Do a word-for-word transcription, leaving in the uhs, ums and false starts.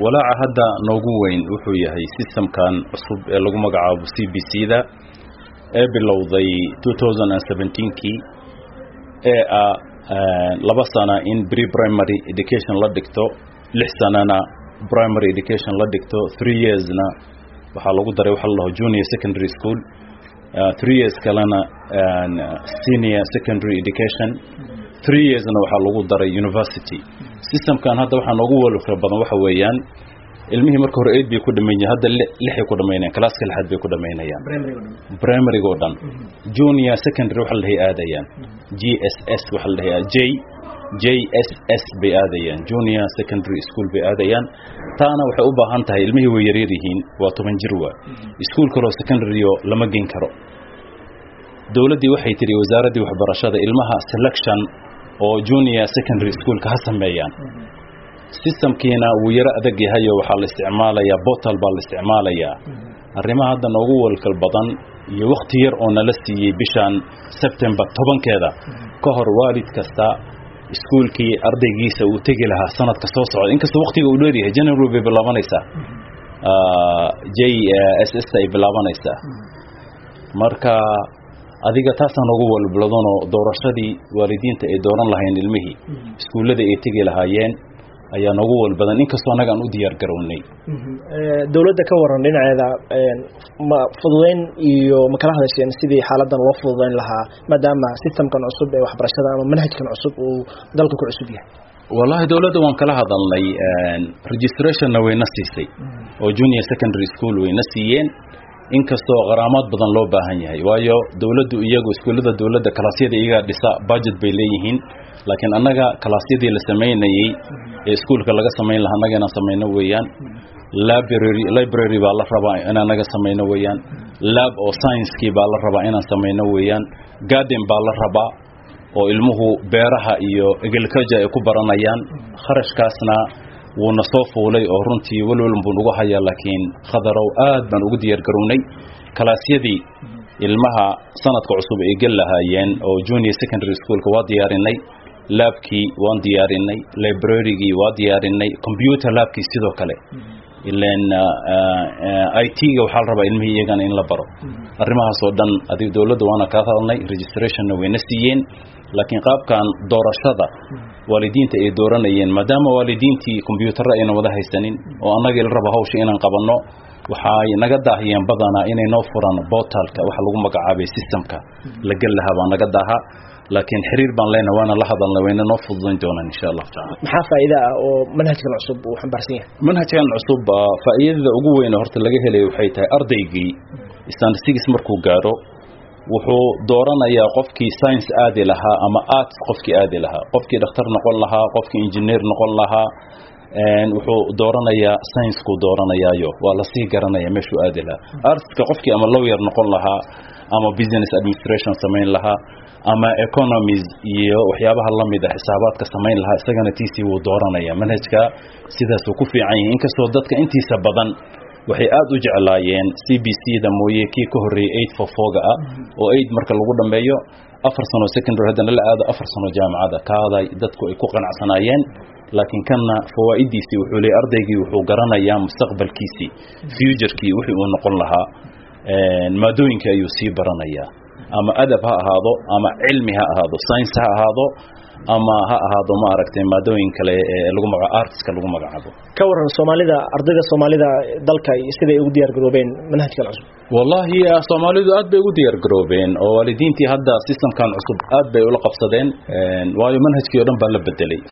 walaaca hadda noogu weyn wuxuu yahay systemkan cusub ee lagu magacaabo C B C da ee bilowday twenty seventeen kii ee ah laba sana in pre-primary education la dhigto lix sanana primary education la dhigto three years na waxa lagu daray waxa la junior secondary school uh, three years kalena uh, senior secondary education three years na waxa lagu daray university system kan hadda waxa noogu walfar badan waxa weeyaan ilmihi marka hore eight bay ku dhameeyay hadda lix ay ku dhameeyeen classka lixaad bay ku dhameeyeen primary go dhan junior secondary waxa la aadayaan G S S waxa la J J S S bay aadayaan junior secondary school bay aadayaan taana waxay u baahan tahay ilmihi way yaryar yihiin waa toban jir waa school karo secondary lama geen karo dawladii waxay tiri wasaaradii waxbarashada ilmaha selection oo junior secondary school ka sameeyaan systemkiina uu yara adag yahay waxa la isticmaalayaa portal baa la isticmaalayaa arrimaha hadda noogu walkal badan iyo waqti yar oo nala siiyay bishan September tobankeeda ka hor waalid kasta iskuulkii ardaygiisa uu tagi lahaa sanadka soo socda inkastoo waqtiga uu dheer yahay January bay bilaabanaysaa ah J S S ay bilaabanaysaa marka adiga taasaan ugu walbladano doorashadii waalidiinta ay dooran lahayn ilmihii iskuulada ay tagi lahaayeen ayaa noogu walbadan inkastoo anaga aan u diyaar garownay dawladda ka waran dhinaceeda ma fududeyn iyo ma kala hadasheen sidii xaaladan loo fududeyn lahaa maadaama systemkan cusub ee waxbarashada ama manhajkan cusub uu dalka ku cusub yahay wallahi dawladda waan kala hadalnay registration way nasiisay oo junior secondary school way nasiiyeen inkastoo qaraamaad badan loo baahan yahay waayo dawladdu iyagu iskuulada dawladda kalaasyada iyaga dhisa budget bay leeyihiin laakiin annaga kalaasyadii la sameynayay ee iskuulka laga sameyn lahaa annaga inaan sameyno weeyaan library library baa la rabaa inaan naga sameyno weeyaan lab oo science-kii baa la rabaa inaan sameyno weeyaan garden baa la rabaa oo ilmuhu beeraha iyo agriculture ay ku baranayaan kharashkaasna wuuna soo fuulay oo runtii walwal buu ugu hayaa laakiin khadarow aad baan ugu diyaar garownay kalaasyadii ilmaha sanadka cusub ay gal lahaayeen oo junior secondary school ka waa diyaarinay labkii waan diyaarinay library-gii waa diyaarinay computer labkii sidoo kale ileen I T ga waxa la rabaa ilmihii iyagana in la baro arrimahaas oo dhan adiga dawladda waana ka hadalnay registration way nasiiyeen laakiin qaabkan doorashada waalidiinta ay dooranayeen maadaama waalidiintii computer ayna wada haysanin oo anaga la rabo hawsha inaan qabanno waxay naga daahiyeen badana inay noo furaan portalka waxa lagu magacaabay systemka la gal lahaa baa naga daaha laakiin xiriir baan leenahay waana la hadalnay wayna noo fududeyn doonaan insha Allah taala maxaa faa'iido ah oo manhajkan cusub uu xambaarsan yahay manhajkan cusub faa'iidada ugu weyn horta laga helay waxay tahay ardaygii statistics markuu gaaro wuxuu dooranayaa qofkii science aadi lahaa ama arts qofkii aadi lahaa qofkii dhakhtar noqon lahaa qofkii engineer noqon lahaa een wuxuu dooranayaa science ku dooranayaayo waa la sii garanaya meeshuu aadi lahaa arts ka qofkii ama lawyer noqon lahaa ama business administration sameyn lahaa ama economies iyo waxyaabaha la mid ah xisaabaadka sameyn lahaa isagana tiisi wuu dooranaya manhajka sidaas uu ku fiican yahay inkastoo dadka intiisa badan waxay aad u jeclaayeen C B C da mooyee kii ka horeeyay eight forty-four ga ah oo eight marka lagu dhameeyo afar sano secondary hadana la aado afar sano jaamacada kaada dadku ay ku qanacsanaayeen laakiin kana fawaa'idiisi wuxuu leeyahay ardaygii wuxuu garanayaa mustaqbalkiisi future-kii wixii uu noqon lahaa een maadooyinka ayuu sii baranayaa ama adab ha ahaado ama cilmi ha ahaado science ha ahaado ama ha ahaado ma aragtay maadooyin kale ee lagu magacaabo artska lagu magacaabo ka waran Soomaalida ardayda Soomaalida dalka siday ugu diyaar garoobeen manhajkan cusub wallahi Soomaalidu aad bay ugu diyaar garoobeen oo waalidiintii hadda systemkan cusub aad bay ula qabsadeen waayo manhajkii oo dhan baa la bedelay